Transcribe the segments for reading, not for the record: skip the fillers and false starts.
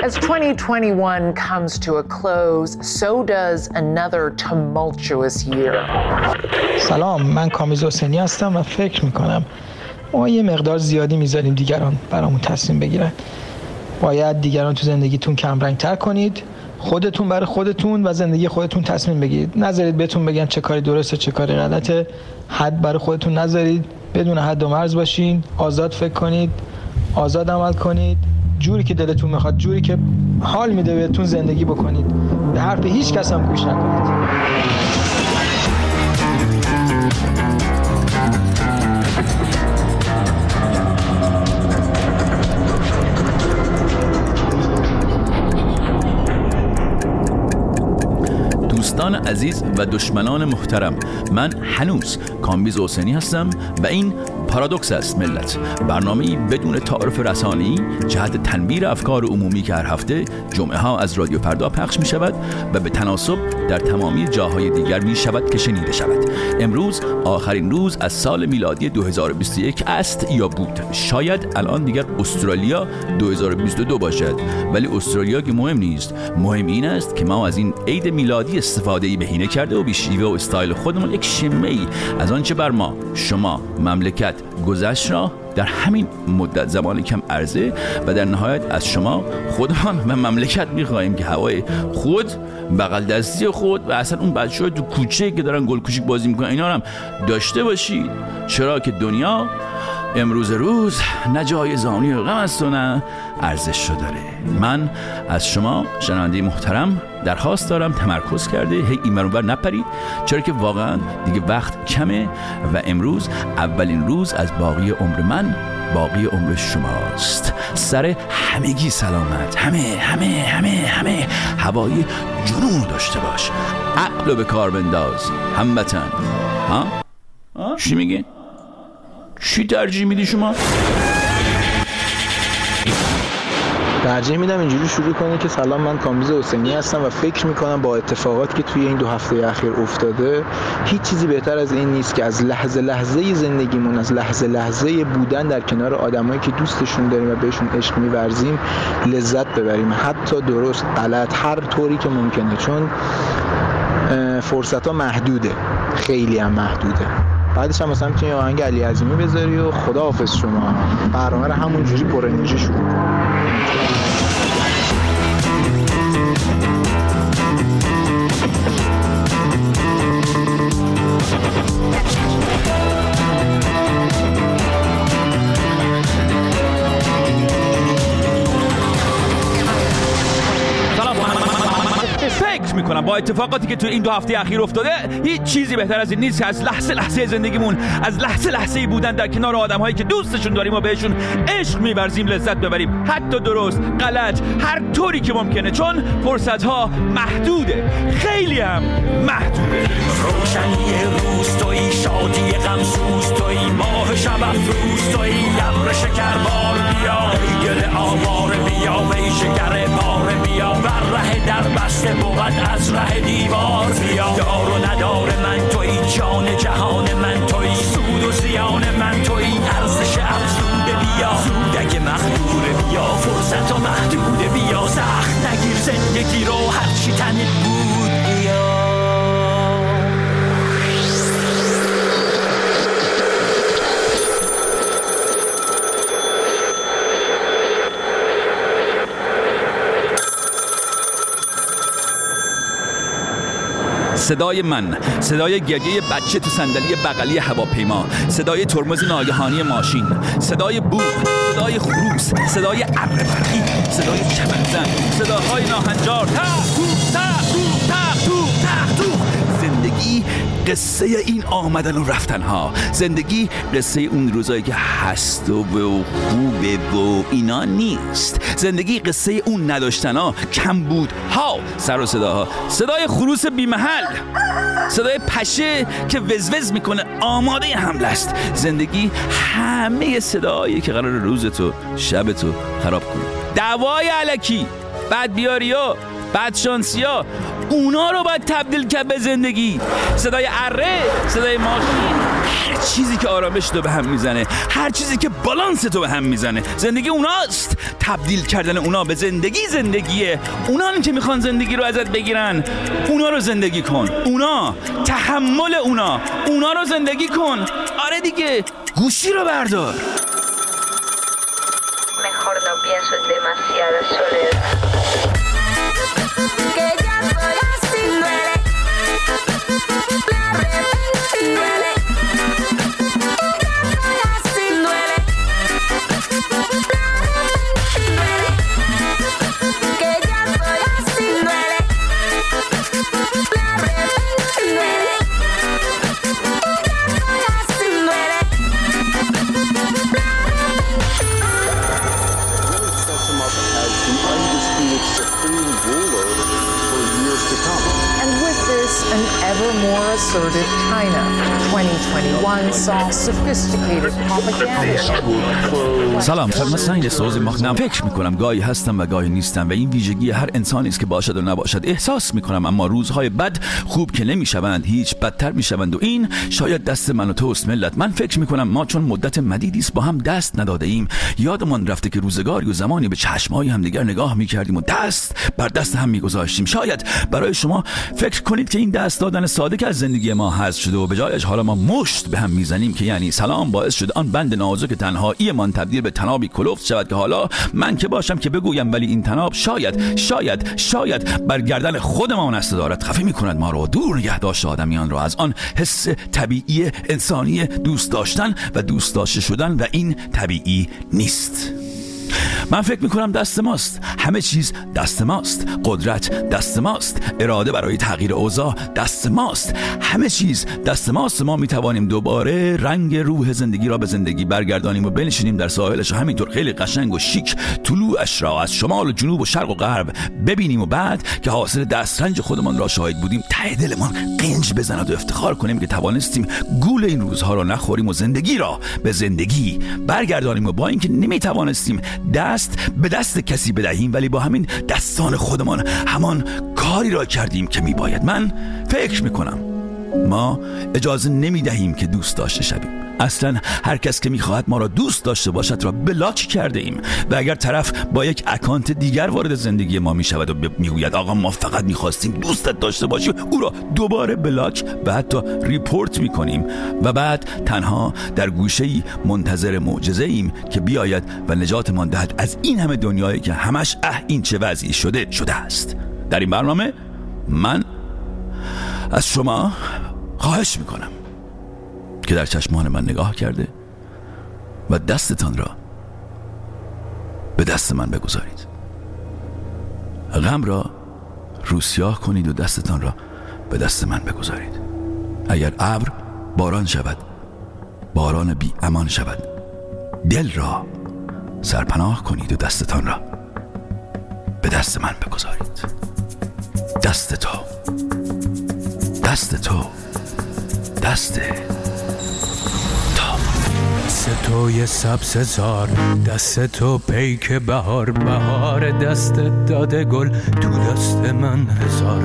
As 2021 comes to a close, so does another tumultuous year. سلام، من کامیز حسینی هستم و فکر میکنم ما یه مقدار زیادی میذاریم دیگران برامون تصمیم بگیرن. باید دیگران تو زندگیتون کم رنگ تر کنید، خودتون برای خودتون و زندگی خودتون تصمیم بگیرید. نذارید بهتون بگن چه کاری درسته چه کاری غلطه. حد برای خودتون نذارید، بدون حد و مرز باشین، آزاد فکر کنید، آزاد عمل کنید، جوری که دلتون میخواد، جوری که حال میده بهتون زندگی بکنید. به حرف هیچ کس هم گوش نکنید. دوستان عزیز و دشمنان محترم، من هنوز کامبیز حسینی هستم و این پارادوکس است ملت، برنامه‌ای بدون تعارف رسانه‌ای جهت تنویر افکار عمومی که هر هفته جمعه ها از رادیو فردا پخش می شود و به تناسب در تمامی جاهای دیگر می شود که شنیده شود. امروز آخرین روز از سال میلادی 2021 است یا بود. شاید الان دیگر استرالیا 2022 باشد، ولی استرالیا که مهم نیست. مهم این است که ما از این عید میلادی استفاده‌ای بهینه کرده و به شیوه و استایل خودمون یک شمه‌ای از آنچه بر ما، شما، مملکت گذشت را در همین مدت زمان کم عرضه و در نهایت از شما، خودمان و مملکت می‌خواهیم که هوای خود، بغل دستی خود و اصلا اون بچه‌ها تو کوچه که دارن گل کوچیک بازی میکنن اینا هم داشته باشید. چرا که دنیا امروز روز نه جای زانی و غم است و نه ارزش رو داره. من از شما شنونده محترم درخواست دارم تمرکز کرده هی این ور نپرید، چرا که واقعا دیگه وقت کمه و امروز اولین روز از باقی عمر من، باقی عمر شماست. سر همگی سلامت، همه هوای جنون داشته باش، عقل به کار بنداز هموطن. چی میگه؟ چی ترجیح میدی شما؟ ترجیح میدم اینجوری شروع کنی که سلام، من کامبیز حسینی هستم و فکر میکنم با اتفاقاتی که توی این 2 هفته اخیر افتاده هیچ چیزی بهتر از این نیست که از لحظه لحظه زندگیمون، از لحظه لحظه بودن در کنار آدمایی که دوستشون داریم و بهشون عشق می‌ورزیم لذت ببریم، حتی درست غلط هر طوری که ممکنه، چون فرصت‌ها محدوده، خیلی هم محدوده. بعدش هم مثلا میتونی آهنگ علی عظیمی بذاری و خداحافظ شما. برنامه رو همونجوری پر انرژی شروع کن. میکنم با اتفاقاتی که تو این 2 هفته اخیر افتاده هیچ چیزی بهتر از این نیست که از لحظه لحظه زندگیمون، از لحظه لحظه بودن در کنار آدم‌هایی که دوستشون داریم و بهشون عشق می‌ورزیم لذت ببریم، حتی درست غلط هر طوری که ممکنه، چون فرصت‌ها محدوده، خیلی هم محدوده. روشنی روز تویی، شادی غم سوز تویی، ماه شب افروز تویی، ابر شکربار بیا، ای دل آواره بیا، ای شکر بار بیا، بر ره در بسته بود از ره دیوار بیا، دار و ندار من تویی، جان جهان من تویی، سود و زیان من تویی، ارزش افزوده بیا، سودک مخدوره بیا، فرصت و محدوده بیا، سخت نگیر زندگی رو هرچی تنت بود بیا. صدای من، صدای گریه بچه تو صندلی بغلی هواپیما، صدای ترمز ناگهانی ماشین، صدای بوق، صدای خروس، صدای اره برقی، صدای چمنزن، صداهای ناهنجار، تق تو. زندگی قصه این آمدن و رفتن ها، زندگی قصه اون روزایی که هست و خوبه و اینا نیست، زندگی قصه اون نداشتن ها، کم بود ها، سر و صداها، صدای خروس بی محل، صدای پشه که وزوز میکنه آماده حمله است. زندگی همه صدایی که قرار روزتو شبتو خراب کنه، دعوای الکی، بد بیاریا، بد شانسیا، اونا رو باید تبدیل کرد به زندگی. صدای اره، صدای ماشین، چیزی که آرامش تو به هم میزنه، هر چیزی که بالانس تو به هم میزنه، زندگی اوناست. تبدیل کردن اونا به زندگیه. اونان که میخوان زندگی رو ازت بگیرن، اونا رو زندگی کن. اونا، تحمل اونا رو زندگی کن. آره دیگه، گوشی رو بردار. Mejor no pienso en demasiada soledad. Que ya soy así, duele. Me arrepiento y duele. Ya soy así, duele. Me arrepiento y duele. Que ya soy así, duele. Me arrepiento y duele. Ya soy así, duele. Supreme ruler for years to come. And with this, an ever more assertive China. 2021 saw sophisticated propaganda. سلام، من این سوزی مخنم. فکر میکنم گاهی هستم و گاهی نیستم و این ویژگی هر انسانی است که باشد و نباشد. احساس میکنم اما روزهای بد خوب که نمیشوند، هیچ بدتر میشوند و این شاید دست من و توست ملت. من فکر میکنم ما چون مدت مدیدی است با هم دست نداده ایم، یادمان رفته که روزگاری و زمانی به چشمای همدیگر نگاه میکردیم و دست بر دست هم میگذاشتیم. شاید برای شما فکر کنید که این دست دادن ساده که از زندگی ما حذف شده و به جایش حالا ما مشت به هم میزنیم که یعنی سلام باعث شده آن بند نازک تنهایی من تبدیل به تنابی کلفت شود که حالا من که باشم که بگویم، ولی این تناب شاید بر گردن خودمان است دارد خفه میکند ما رو، دور نگه داشت آدمیان رو از آن حس طبیعی انسانی دوست داشتن و دوست داشته شدن و این طبیعی نیست. من فکر میکنم دست ماست، همه چیز دست ماست، قدرت دست ماست، اراده برای تغییر اوضاع دست ماست، همه چیز دست ماست. ما میتوانیم دوباره رنگ روح زندگی را به زندگی برگردانیم و بنشینیم در ساحلش و همینطور خیلی قشنگ و شیک طلوعش را از شمال و جنوب و شرق و غرب ببینیم و بعد که حاصل دسترنج خودمان را شاهد بودیم ته دلمان قنج بزند و افتخار کنیم که توانستیم گول این روزها را نخوریم و زندگی را به زندگی برگردانیم و با اینکه نمیتوانستیم دست به دست کسی بدهیم ولی با همین دستان خودمان همان کاری را کردیم که میباید. من فکر میکنم ما اجازه نمیدهیم که دوست داشته شویم. اصلا هر کس که میخواهد ما را دوست داشته باشد را بلاک کرده ایم و اگر طرف با یک اکانت دیگر وارد زندگی ما میشود و میگوید آقا ما فقط میخواستیم دوستت داشته باشیم، او را دوباره بلاک و حتی ریپورت میکنیم و بعد تنها در گوشه‌ای منتظر معجزه ایم که بیاید و نجاتمان دهد از این همه دنیایی که همش این چه وضعی شده است. در این برنامه من از شما خواهش میکنم که در چشمان من نگاه کرده و دستتان را به دست من بگذارید. غم را روسیاه کنید و دستتان را به دست من بگذارید. اگر ابر باران شود، باران بی امان شود، دل را سرپناه کنید و دستتان را به دست من بگذارید. دست تو، دست تو، دست توی سبززار، دست تو پیک بهار، بهار دست داده گل تو دست من هزار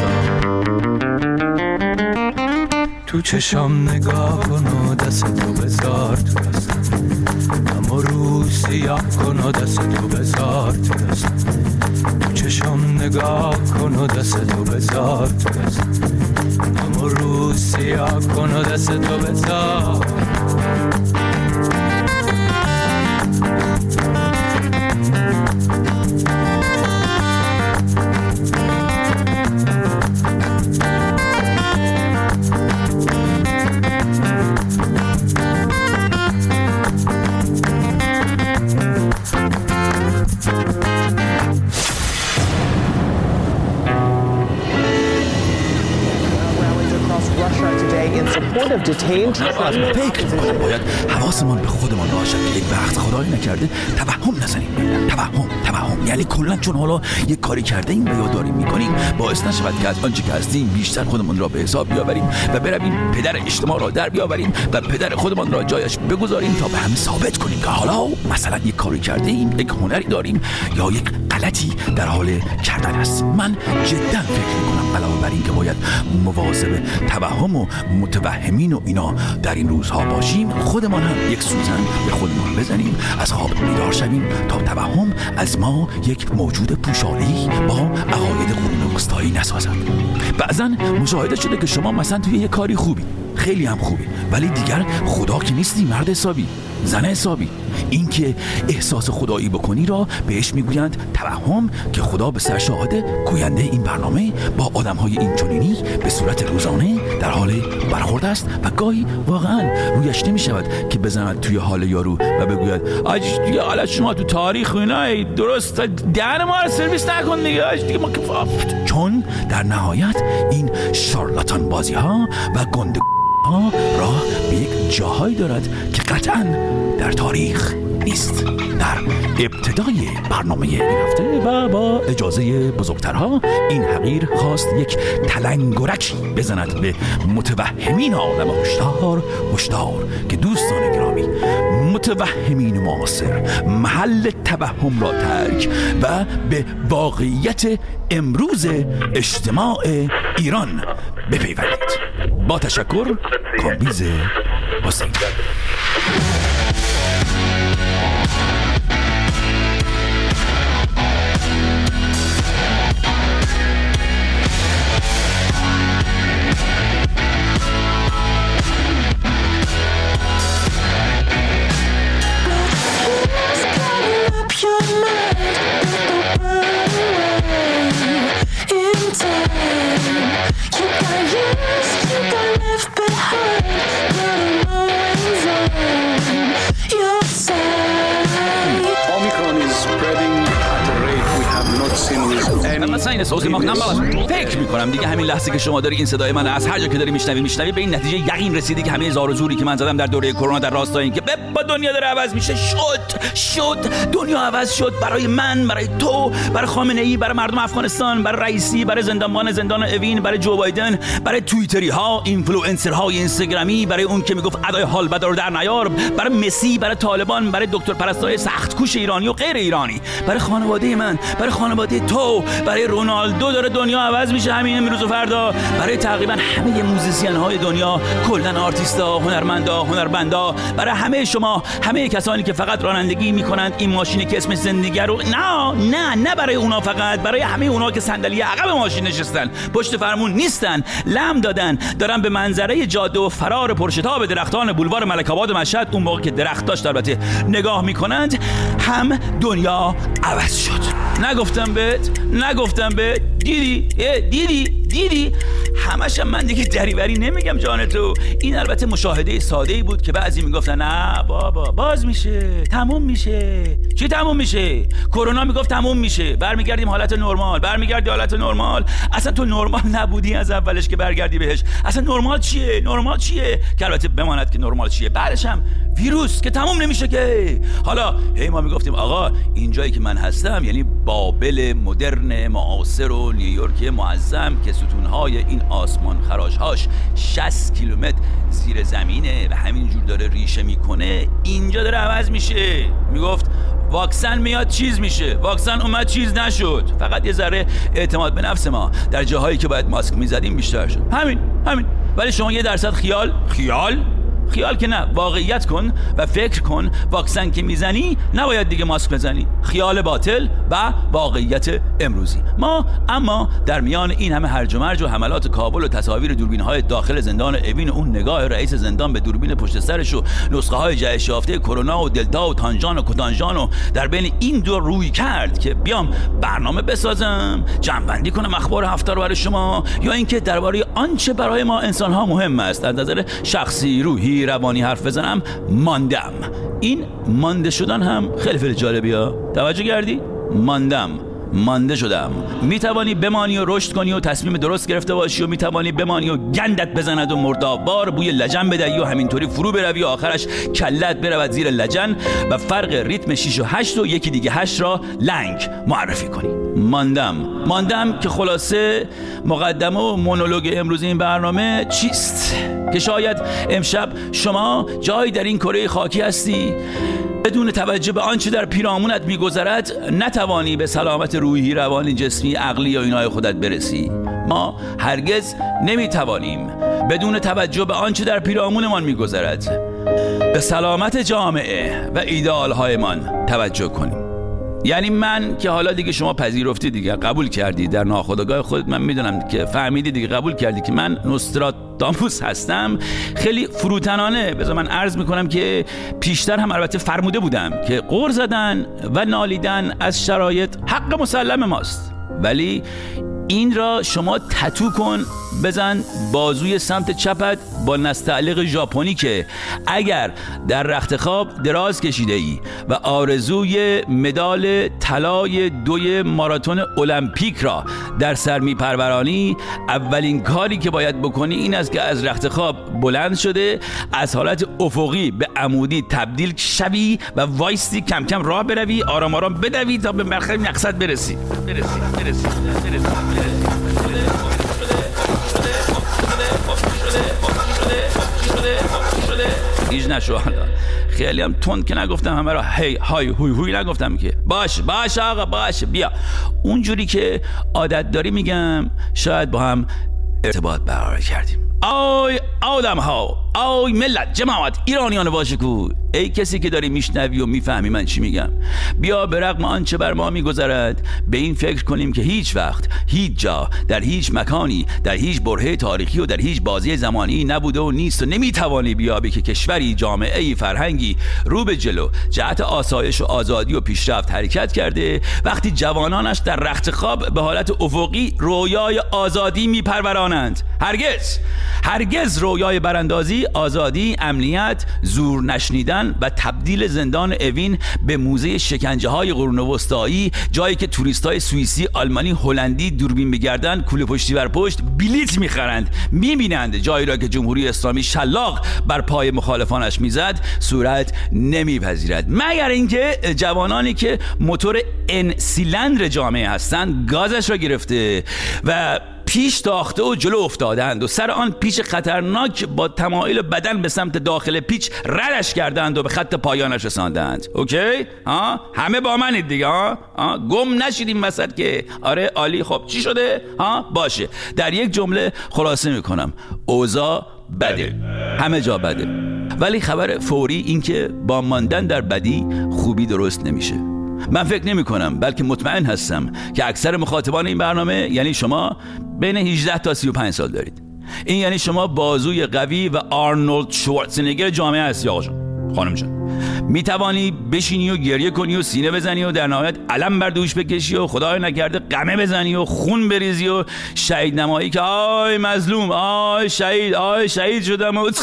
تو چشام نگاه کن و دست تو بذار تو دست، اما رو سیاه کن و دست تو بذار تو دست، تو چشام نگاه کن و دست تو بذار تو دست، اما رو سیاه کن و دست تو بذار. فکر میکنم باید حواسمان به خودمان باشد که یک وقت خدایی نکرده توهم نزنیم. توهم یعنی کلا چون حالا یک کاری کرده ایم و یا داریم میکنیم باعث نشود که از آنچه که هستیم بیشتر خودمان را به حساب بیاوریم و برویم پدر اجتماع را در بیاوریم و پدر خودمان را جایش بگذاریم تا به همه ثابت کنیم که حالا مثلا یک کاری کرده ایم، یک هنری داریم یا یک غلطی در حال کردن است. من جدا فکر میکنم علاوه بر این که باید مواظب توهم و متوهمین و اینا در این روزها باشیم، خودمان هم یک سوزن به خودمان بزنیم، از خواب بیدار شویم تا توهم از ما یک موجود پوشاله‌ای با عقاید قرون وسطایی نسازد. بعضا مشاهده شده که شما مثلا توی یه کاری خوبی، خیلی هم خوبی، ولی دیگر خدا که نیستی، مرد حسابی، زن حسابی. این که احساس خدایی بکنی را بهش میگویند توهم، که خدا به سرشاهد گوینده این برنامه با آدم‌های این چنینی به صورت روزانه در حال برخورد است و گاهی واقعا رویش نمی‌شود که بزند توی حال یارو و بگوید دیگه حالا شما تو تاریخ اینا درست دهن ما رو سرویس نکن دیگه ما، چون در نهایت این شارلاتان بازی ها و گنده ها راه به یک جاهایی دارد که قطعاً در تاریخ نیست. در ابتدای برنامه این هفته و با اجازه بزرگترها، این حقیر خواست یک تلنگرکی بزند به متوهمین عالم هشدار که دوستان گرامی، متوهمین معاصر محل توهم را ترک و به واقعیت امروز اجتماع ایران بپیوندید. با تشکر، کامبیز حسین. مثلا این صوتی ما فکر میکنم دیگه همین لحظه که شما داری این صدای من از هر جا که داری میشنوی به این نتیجه یقین رسیدی که همه زار و زوری که من زدم در دوره کرونا در راستای این که با دنیا داره عوض میشه شد دنیا عوض شد برای من، برای تو، برای خامنه‌ای، برای مردم افغانستان، برای رئیسی، برای زندان اوین، برای جو بایدن، برای توییتری ها، اینفلوئنسرهای اینستاگرامی، برای اون که میگفت ادای حال بدار در نیار، برای مسی، برای طالبان، برای دکتر پرستارای سخت‌کوش ایرانی و غیر ایرانی، برای خانواده من، برای خانواده تو، برای رونالدو داره دنیا عوض میشه همین امروز و فردا، برای تقریبا همه موزیسین های دنیا، کلا آرتیستا، هنرمندا، برای همه شما، همه کسانی که فقط رانندگی میکنند این ماشینی که اسمش زندگی رو نه برای اونا، فقط برای همه اونا که صندلی عقب ماشین نشستن، پشت فرمون نیستن، لم دادن، دارن به منظره جاده و فرار پرشتاب درختان بولوار ملک آباد مشهد، اون موقع که درخت داشت البته، نگاه میکنند، هم دنیا عوض شد. نگفتم بهت دیدی همش من دیگه دریوری نمیگم جان تو. این البته مشاهده ساده‌ای بود که بعضی میگفتن نه بابا باز میشه، تموم میشه. چی تموم میشه؟ کرونا میگفت تموم میشه، برمیگردیم حالت نرمال. اصلا تو نرمال نبودی از اولش که برگردی بهش. اصلا نرمال چیه که البته بماند که نرمال چیه، بعدش هم ویروس که تموم نمیشه که. حالا ما میگفتیم آقا اینجایی که من هستم یعنی بابل مدرن معاصر و نیویورک معظم که ستونهای این آسمان خراشهاش 60 کیلومتر زیر زمینه و همینجور داره ریشه میکنه، اینجا داره عوض میشه. میگفت واکسن میاد چیز میشه، واکسن اومد چیز نشد، فقط یه ذره اعتماد به نفس ما در جاهایی که باید ماسک میزدیم بیشتر شد. همین. ولی شما 1% خیال که نه، واقعیت کن و فکر کن. واکسن که میزنی نباید دیگه ماسک بزنی. خیال باطل و واقعیت امروزی ما. اما در میان این همه هرج و مرج و حملات کابل و تصاویر دوربین‌های داخل زندان اوین و اون نگاه رئیس زندان به دوربین پشت سرش و نسخه‌های جهش یافته کرونا و دلتا و تانژان و کوتانژان و در بین این دو روی کرد که بیام برنامه بسازم، جمع‌بندی کنم اخبار هفته رو برای شما، یا اینکه درباره آنچه برای ما انسان‌ها مهم است از نظر شخصی، روحی، روانی حرف بزنم، ماندم. این مانده شدن هم خیلی جالبیه. توجه کردی؟ مانده شدم. میتوانی بمانی و رشد کنی و تصمیم درست گرفته باشی و میتوانی بمانی و گندت بزند و مردابار بوی لجن بدهی و همینطوری فرو بروی و آخرش کلت برود زیر لجن و فرق ریتم 6 و 8 و یکی دیگه 8 را لنگ معرفی کنی. ماندم که خلاصه مقدمه و مونولوگ امروز این برنامه چیست؟ که شاید امشب شما جایی در این کره خاکی هستی بدون توجه به آنچه در پیرامونت میگذرد نتوانی به سلامت روحی، روانی، جسمی، عقلی یا اینای خودت برسی. ما هرگز نمیتوانیم بدون توجه به آنچه در پیرامونمان میگذرد به سلامت جامعه و ایدئال‌هایمان توجه کنیم. یعنی من که حالا دیگه شما پذیرفتی دیگه، قبول کردی در ناخودآگاه خودت، من میدونم که فهمیدی دیگه، قبول کردی که من نوستراداموس هستم. خیلی فروتنانه بذار من عرض میکنم که پیشتر هم البته فرموده بودم که غر زدن و نالیدن از شرایط حق مسلم ماست، ولی این را شما تتو کن، بزن بازوی سمت چپت با نستعلیق ژاپنی که اگر در رخت خواب دراز کشیده ای و آرزوی مدال طلای 2 ماراتون المپیک را در سر میپرورانی، اولین کاری که باید بکنی این است که از رخت خواب بلند شده از حالت افقی به عمودی تبدیل شوی و وایستی، کم کم راه بروی، آرام آرام بدوی تا به مقصد برسی. هیچ نشو. خیلی هم تند که نگفتم، همه را هی های هوی نگفتم که باش آقا باش بیا. اونجوری که عادت داری میگم، شاید با هم ارتباط برقرار کردیم. آی آدم ها، آی ملت، جماعت، ایرانیان واشکو، ای کسی که داری میشنوی و میفهمی من چی میگم، بیا به رغم آنچه بر ما میگذرد به این فکر کنیم که هیچ وقت، هیچ جا، در هیچ مکانی، در هیچ برهه تاریخی و در هیچ بازی زمانی نبوده و نیست و نمیتوانی بیابی که کشوری، جامعه‌ای، فرهنگی رو به جلو جهت آسایش و آزادی و پیشرفت حرکت کرده وقتی جوانانش در رخت خواب به حالت افقی رویای آزادی میپرورانند. هرگز رویای براندازی، آزادی، امنیت، زور نشنیدن و تبدیل زندان اوین به موزه شکنجه های قرون وسطایی، جایی که توریست های سوئیسی، آلمانی، هلندی دوربین میگردن، کوله پشتی بر پشت بلیت میخرند، میبینند جایی را که جمهوری اسلامی شلاق بر پای مخالفانش میزد صورت نمیپذیرد، مگر اینکه جوانانی که موتور ان سیلندر جامعه هستند گازش را گرفته و پیش تاخته و جلو افتادند و سر آن پیچ خطرناک با تمایل بدن به سمت داخل پیچ ردش کردند و به خط پایانش رساندند. اوکی؟ همه با منید دیگه. گم نشیدیم وسط که آره عالی، خب چی شده؟ باشه. در یک جمله خلاصه میکنم، اوضاع بده، همه جا بده، ولی خبر فوری این که با ماندن در بدی خوبی درست نمیشه. من فکر نمی کنم، بلکه مطمئن هستم که اکثر مخاطبان این برنامه، یعنی شما، بین 18 تا 35 سال دارید. این یعنی شما بازوی قوی و آرنولد شوارزنگر جامعه هستی آقا جان، خانم جان. می توانی بشینی و گریه کنی و سینه بزنی و در نهایت علم بر دوش بکشی و خدای نکرده قمه بزنی و خون بریزی و شهید نمایی که آی مظلوم، آی شهید شدم و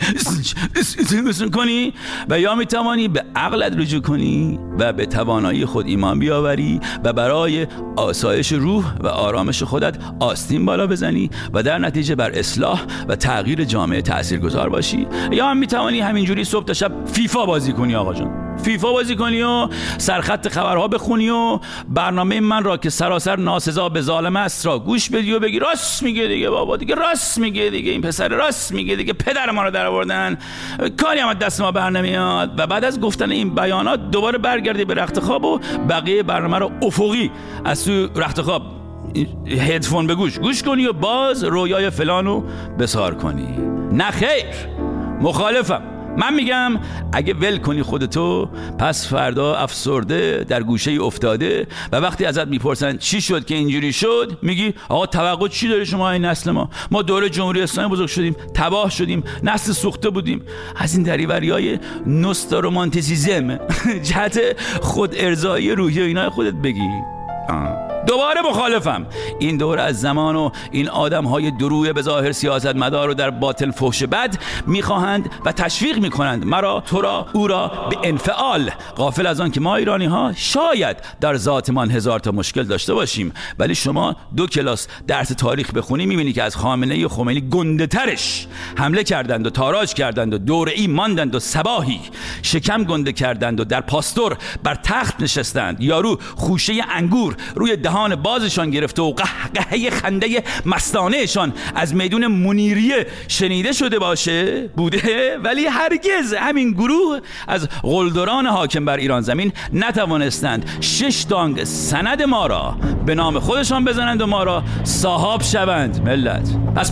کنی، و یا می توانی به عقلت رجوع کنی و به توانایی خود ایمان بیاوری و برای آسایش روح و آرامش خودت آستین بالا بزنی و در نتیجه بر اصلاح و تغییر جامعه تاثیرگذار باشی. یا هم می توانی همینجوری صبح تا شب فیفا بازی کنی آقا جان، فیفا بازی کنی و سرخط خبرها بخونی و برنامه من را که سراسر ناسزا به ظالم است را گوش بدی و بگی راست میگه دیگه بابا، دیگه راست میگه دیگه، این پسر راست میگه دیگه، پدر ما رو در آوردن، کاری هم از دست ما بر نمیاد. و بعد از گفتن این بیانات دوباره برگردی به رخت خواب و بقیه برنامه رو افقی از تو رخت خواب هدفون به گوش کنی و باز رویای فلانو بسار کنی. نه خیر، مخالفم. من میگم اگه ول کنی خودتو، پس فردا افسرده در گوشه افتاده و وقتی ازت میپرسن چی شد که اینجوری شد، میگی آقا توقع چی داری شما این نسل ما دوره جمهوری اسلامی بزرگ شدیم، تباه شدیم، نسل سوخته بودیم. از این دریوریای نوستارومانتیسیزم جهت خود ارضایی روحی و اینا خودت بگی. دوباره مخالفم. این دور از زمان و این آدم‌های دروی به ظاهر سیاستمدار رو در باطن فحش بد می‌خواهند و تشویق می‌کنند مرا، تو را، او را به انفعال، غافل از آن که ما ایرانی‌ها شاید در ذاتمان هزار تا مشکل داشته باشیم، ولی شما 2 کلاس درس تاریخ بخونی می‌بینی که از خامنه‌ای و خمینی گنده‌ترش حمله کردند و تاراج کردند و دوره‌ای ماندند و صباحی شکم گنده کردند و در پاستور بر تخت نشستند. یارو خوشه انگور روی دهان دهان بازشان گرفته و قهقهه خنده مستانهشان از میدون منیریه شنیده شده بوده، ولی هرگز همین گروه از قلدران حاکم بر ایران زمین نتوانستند 6 دانگ سند ما را به نام خودشان بزنند و ما را صاحب شوند. ملت پس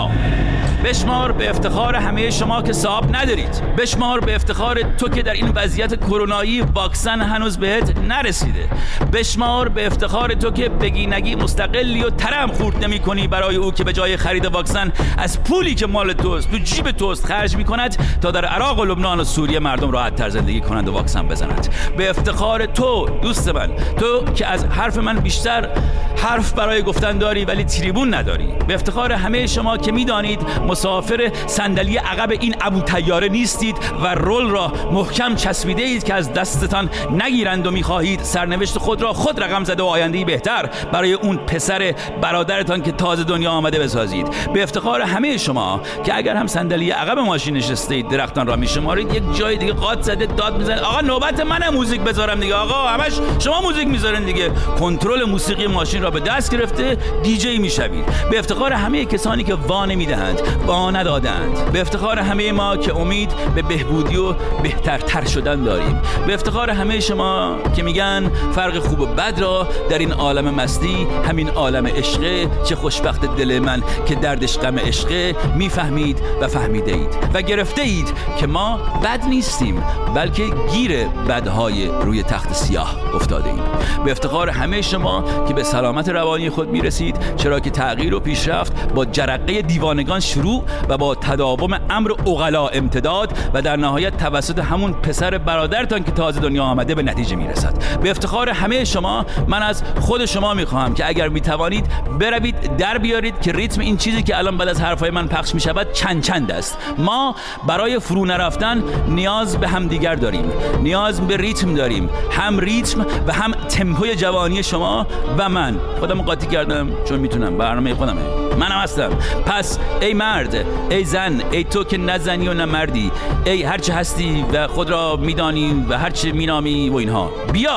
بشمار به افتخار همه شما که صاحب ندارید، بشمار به افتخار تو که در این وضعیت کرونایی واکسن هنوز بهت نرسیده، بشمار به افتخار تو که بگی نگی مستقلی و ترم خورد نمی کنی برای او که به جای خرید واکسن از پولی که مال توست تو جیب توست خرج می کند تا در عراق و لبنان و سوریه مردم راحت تر زندگی کنند و واکسن بزنند. به افتخار تو دوست من، تو که از حرف من بیشتر حرف برای گفتن داری ولی تریبون نداری. به افتخار همه شما که میدانید مسافر صندلی عقب این ابو طیاره نیستید و رول را محکم چسبیده اید که از دستتان نگیرند و میخواهید سرنوشت خود را خود رقم زده و آینده‌ای بهتر برای اون پسر برادرتان که تازه دنیا آمده بسازید. به افتخار همه شما که اگر هم صندلی عقب ماشین نشستید درختان را میشمارید، یک جای دیگه قات زده داد میزنید آقا نوبت منه موزیک بذارم دیگه، آقا همش شما موزیک میذارین دیگه، کنترل موسیقی ماشین را به دست گرفته دیجی میشوید. به افتخار همه کسانی که وا نمیدهند، وا ندادند، به افتخار همه ما که امید به بهبودی و بهترتر شدن داریم، به افتخار همه شما که میگن فرق خوب و بد را در این عالم مستی، همین عالم عشقه، چه خوشبخت دل من که دردش غم عشقه، میفهمید و فهمیده اید و گرفته اید که ما بد نیستیم بلکه گیر بدهای روی تخت سیاه افتاده ایم. به افتخار همه شما که به سلامت روانی خود میرسید، چرا که تغییر و پیشرفت با جرقه دیوانگان شروع و با تداوم امر عقلا امتداد و در نهایت توسط همون پسر برادرتان که تازه دنیا آمده به نتیجه میرسد. به افتخار همه شما من از خود شما میخواهم که اگر میتوانید بروید در بیارید که ریتم این چیزی که الان بعد از حرفای من پخش میشود چند است. ما برای فرو نرفتن نیاز به هم دیگر داریم، نیاز به ریتم داریم، هم ریتم و هم تمپوی جوانی شما و من. خودم قاطی کردم چون میتونم، برنامه خودمه، منم هستم. پس ای مرد، ای زن، ای تو که نزنی و نمردی، ای هرچه هستی و خود را میدانی و هرچه مینامی و اینها،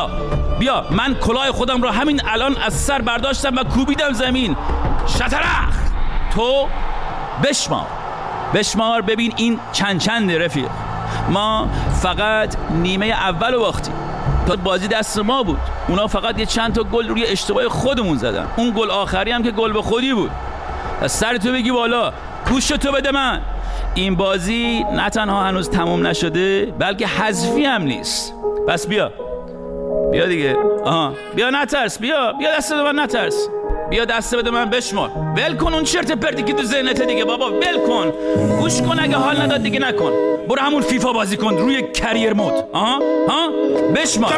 بیا من کلاه خودم را همین الان از سر برداشتم و کوبیدم زمین. شطرخ تو بشمار ببین این چند رفیق. ما فقط نیمه اول باختیم، تا بازی دست ما بود، اونا فقط یه چند تا گل روی اشتباه خودمون زدن، اون گل آخری هم که گل به خودی بود. از سر تو بگی بالا، گوش تو بده من. این بازی نه تنها هنوز تموم نشده بلکه حذفی هم نیست. پس بیا دیگه، بیا نترس، بیا دست بده من، نترس، بیا دست بده من، بشمار، ول کن اون چرت پرتی که تو ذهنته دیگه بابا، ول کن، گوش کن، اگه حال نداد دیگه نکن، برو همون فیفا بازی کن روی کریر مود. بشمار.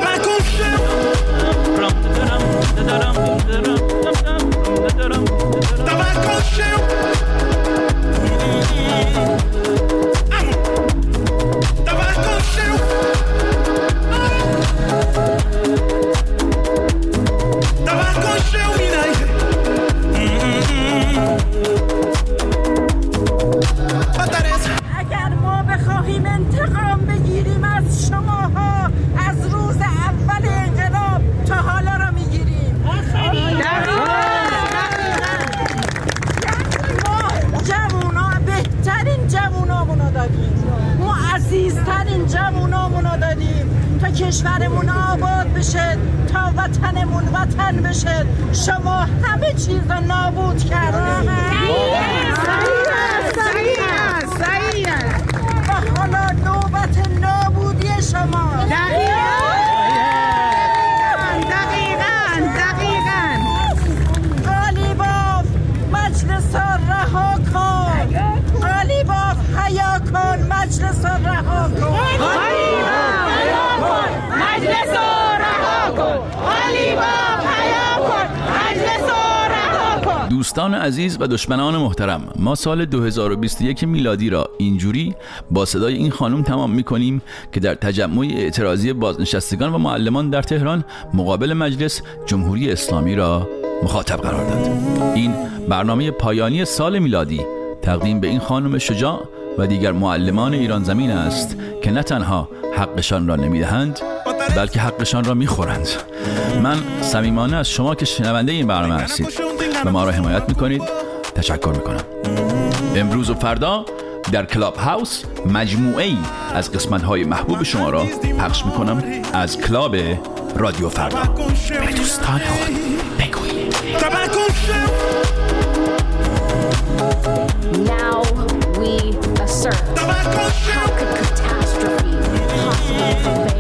کشورمون آباد بشه، تا وطنمون وطن بشه. شما همه چیز رو نابود کردید. صحیح. و حالا نوبت نابودی شما. دقیقاً. قالیباف مجلس رها کن. قالیباف حیا کن، مجلس رها کن. دوستان عزیز و دشمنان محترم، ما سال 2021 میلادی را اینجوری با صدای این خانم تمام میکنیم که در تجمع اعتراضی بازنشستگان و معلمان در تهران مقابل مجلس جمهوری اسلامی را مخاطب قرار داد. این برنامه پایانی سال میلادی تقدیم به این خانم شجاع و دیگر معلمان ایران زمین است که نه تنها حقشان را نمیدهند بلکه حقشان را میخورند. من صمیمانه از شما که شنونده این برنامه هستید و ما را حمایت میکنید تشکر میکنم. امروز و فردا در کلاب هاوس مجموعه ای از قسمت‌های محبوب شما را پخش میکنم از کلاب رادیو فردا. به دوستان خود بگویید. Now we assert, how could catastrophe possibly